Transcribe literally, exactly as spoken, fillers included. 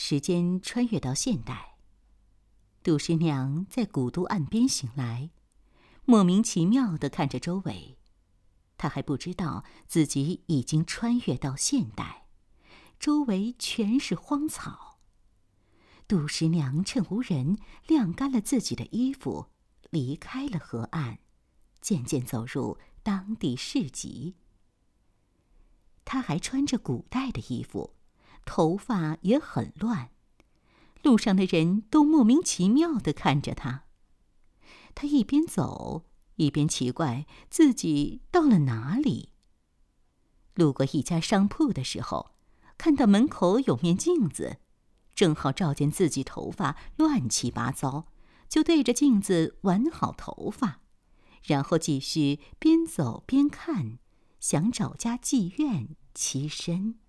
时间穿越到现代，杜十娘在古都岸边醒来，莫名其妙地看着周围。她还不知道自己已经穿越到现代，周围全是荒草。杜十娘趁无人晾干了自己的衣服，离开了河岸，渐渐走入当地市集。她还穿着古代的衣服，头发也很乱，路上的人都莫名其妙地看着她。她一边走一边奇怪自己到了哪里。路过一家商铺的时候，看到门口有面镜子，正好照见自己头发乱七八糟，就对着镜子挽好头发，然后继续边走边看，想找家妓院栖身。